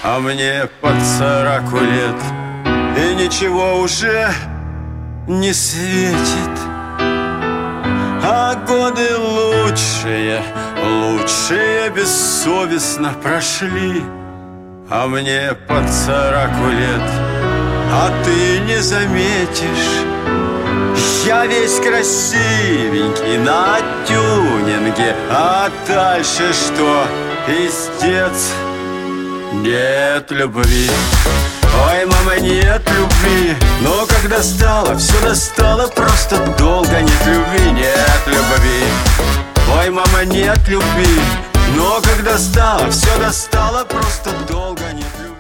а мне под 40 лет, и ничего уже не светит. А годы лучшие, лучшие бессовестно прошли, а мне под 40 лет, а ты не заметишь. Я весь красивенький на тюнинге, а дальше что? Пиздец, нет любви. Ой, мама, нет любви. Но когда стало, все достало, просто долго нет любви, нет любви. Ой, мама, нет любви. Но когда стало, все достало, просто долго нет любви.